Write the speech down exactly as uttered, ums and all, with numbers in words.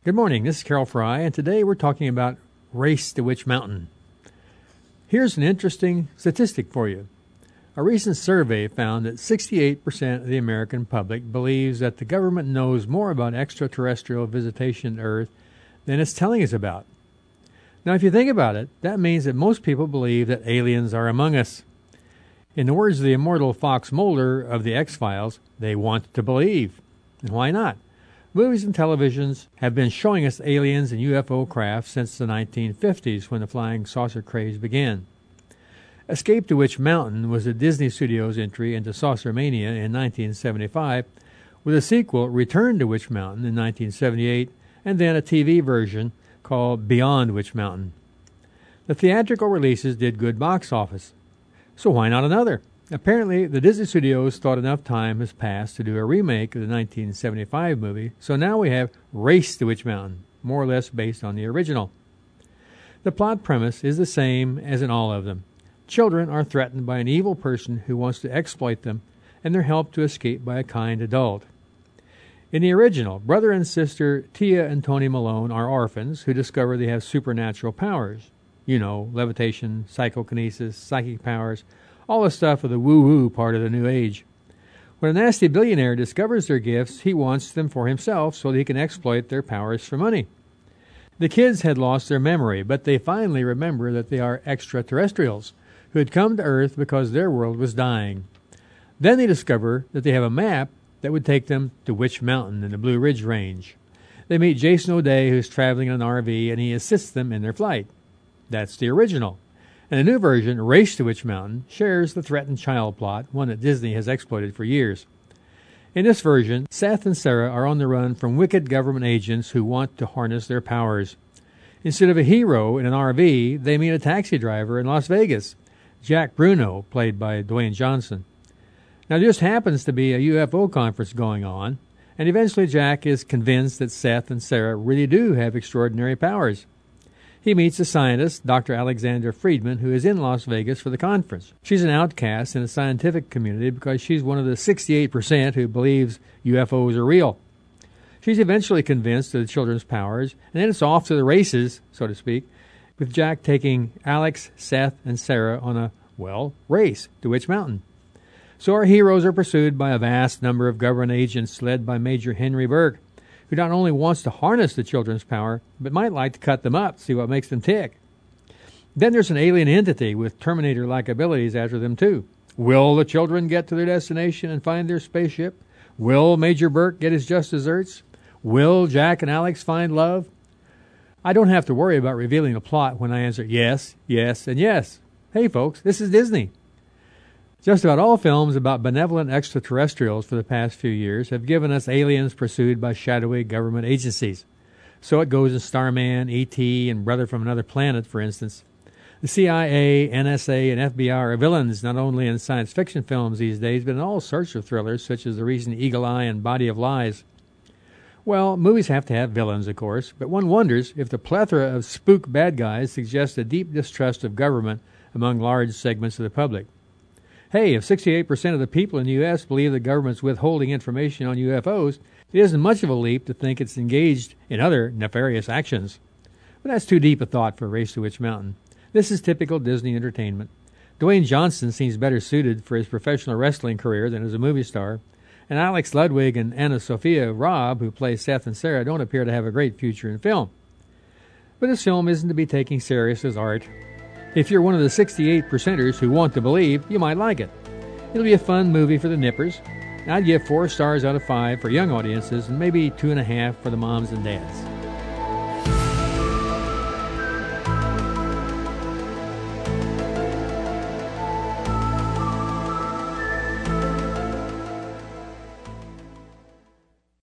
Good morning, this is Carol Fry, and today we're talking about Race to Witch Mountain. Here's an interesting statistic for you. A recent survey found that sixty-eight percent of the American public believes that the government knows more about extraterrestrial visitation to Earth than it's telling us about. Now, if you think about it, that means that most people believe that aliens are among us. In the words of the immortal Fox Mulder of the X-Files, they want to believe. And why not? Movies and televisions have been showing us aliens and U F O craft since the nineteen fifties when the flying saucer craze began. Escape to Witch Mountain was a Disney Studios entry into Saucer Mania in nineteen seventy-five, with a sequel, Return to Witch Mountain, in nineteen seventy-eight, and then a T V version called Beyond Witch Mountain. The theatrical releases did good box office, so why not another? Apparently, the Disney Studios thought enough time has passed to do a remake of the nineteen seventy-five movie, so now we have Race to Witch Mountain, more or less based on the original. The plot premise is the same as in all of them. Children are threatened by an evil person who wants to exploit them, and they're helped to escape by a kind adult. In the original, brother and sister Tia and Tony Malone are orphans who discover they have supernatural powers. You know, levitation, psychokinesis, psychic powers, all the stuff of the woo-woo part of the New Age. When a nasty billionaire discovers their gifts, he wants them for himself so that he can exploit their powers for money. The kids had lost their memory, but they finally remember that they are extraterrestrials who had come to Earth because their world was dying. Then they discover that they have a map that would take them to Witch Mountain in the Blue Ridge Range. They meet Jason O'Day, who's traveling in an R V, and he assists them in their flight. That's the original. And the new version, Race to Witch Mountain, shares the threatened child plot, one that Disney has exploited for years. In this version, Seth and Sarah are on the run from wicked government agents who want to harness their powers. Instead of a hero in an R V, they meet a taxi driver in Las Vegas, Jack Bruno, played by Dwayne Johnson. Now, there just happens to be a U F O conference going on, and eventually Jack is convinced that Seth and Sarah really do have extraordinary powers. He meets a scientist, Doctor Alexandra Friedman, who is in Las Vegas for the conference. She's an outcast in the scientific community because she's one of the sixty-eight percent who believes U F Os are real. She's eventually convinced of the children's powers, and then it's off to the races, so to speak, with Jack taking Alex, Seth, and Sarah on a, well, race to Witch Mountain. So our heroes are pursued by a vast number of government agents led by Major Henry Burke, who not only wants to harness the children's power, but might like to cut them up, see what makes them tick. Then there's an alien entity with Terminator-like abilities after them, too. Will the children get to their destination and find their spaceship? Will Major Burke get his just desserts? Will Jack and Alex find love? I don't have to worry about revealing the plot when I answer yes, yes, and yes. Hey, folks, this is Disney. Just about all films about benevolent extraterrestrials for the past few years have given us aliens pursued by shadowy government agencies. So it goes in Starman, E T, and Brother from Another Planet, for instance. The C I A, N S A, and F B I are villains not only in science fiction films these days, but in all sorts of thrillers, such as the recent Eagle Eye and Body of Lies. Well, movies have to have villains, of course, but one wonders if the plethora of spook bad guys suggests a deep distrust of government among large segments of the public. Hey, if sixty-eight percent of the people in the U S believe the government's withholding information on U F Os, it isn't much of a leap to think it's engaged in other nefarious actions. But that's too deep a thought for Race to Witch Mountain. This is typical Disney entertainment. Dwayne Johnson seems better suited for his professional wrestling career than as a movie star, and Alex Ludwig and Anna Sophia Robb, who play Seth and Sarah, don't appear to have a great future in film. But this film isn't to be taken serious as art. If you're one of the sixty-eight percenters who want to believe, you might like it. It'll be a fun movie for the nippers. I'd give four stars out of five for young audiences and maybe two and a half for the moms and dads.